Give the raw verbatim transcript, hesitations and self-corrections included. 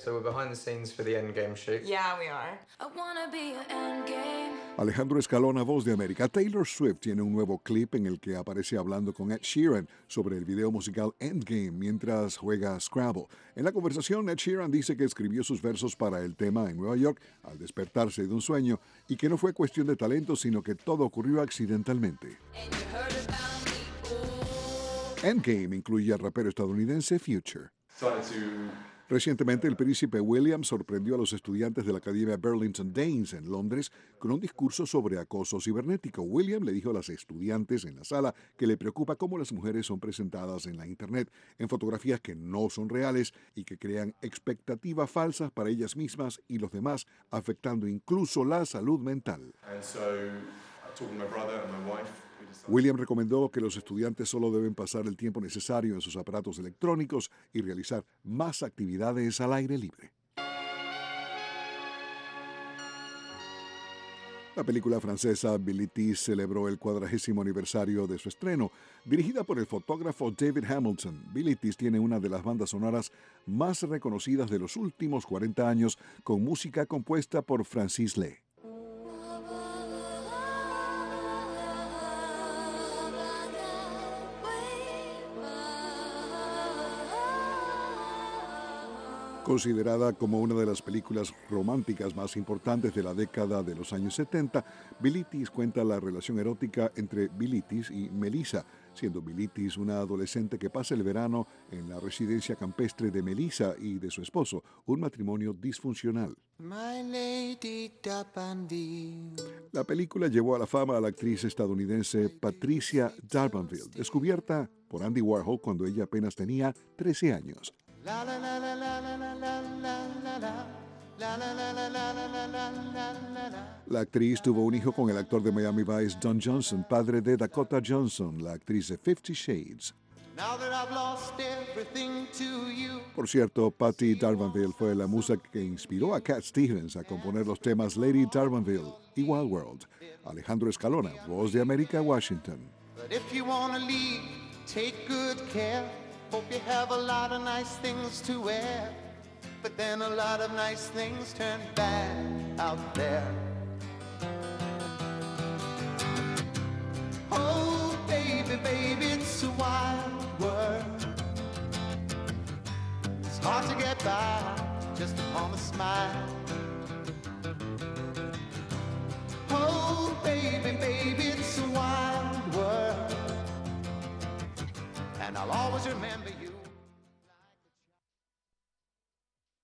so we're behind the scenes for the Endgame shoot. Yeah, we are. I wanna be your endgame. Alejandro Escalona, Voz de América. Taylor Swift tiene un nuevo clip en el que aparece hablando con Ed Sheeran sobre el video musical Endgame mientras juega Scrabble. En la conversación, Ed Sheeran dice que escribió sus versos para el tema en Nueva York al despertarse de un sueño y que no fue cuestión de talento, sino que todo ocurrió accidentalmente. Endgame incluye al rapero estadounidense Future. Recientemente, el príncipe William sorprendió a los estudiantes de la Academia Burlington Danes en Londres con un discurso sobre acoso cibernético. William le dijo a las estudiantes en la sala que le preocupa cómo las mujeres son presentadas en la Internet, en fotografías que no son reales y que crean expectativas falsas para ellas mismas y los demás, afectando incluso la salud mental. William recomendó que los estudiantes solo deben pasar el tiempo necesario en sus aparatos electrónicos y realizar más actividades al aire libre. La película francesa Bilitis celebró el cuadragésimo aniversario de su estreno. Dirigida por el fotógrafo David Hamilton, Bilitis tiene una de las bandas sonoras más reconocidas de los últimos cuarenta años, con música compuesta por Francis Lee. Considerada como una de las películas románticas más importantes de la década de los años setenta, Bilitis cuenta la relación erótica entre Bilitis y Melissa, siendo Bilitis una adolescente que pasa el verano en la residencia campestre de Melissa y de su esposo, un matrimonio disfuncional. La película llevó a la fama a la actriz estadounidense Patricia Darbanville, descubierta por Andy Warhol cuando ella apenas tenía trece años. La actriz tuvo un hijo con el actor de Miami Vice, Don Johnson, padre de Dakota Johnson, la actriz de Fifty Shades. Por cierto, Patty Darbanville fue la musa que inspiró a Cat Stevens a componer los temas Lady Darbanville y Wild World. Alejandro Escalona, Voz de América, Washington. Hope you have a lot of nice things to wear, but then a lot of nice things turn bad out there. Oh, baby, baby, it's a wild world. It's hard to get by just upon a smile. Oh, baby, baby, it's a wild world. And I'll always remember you.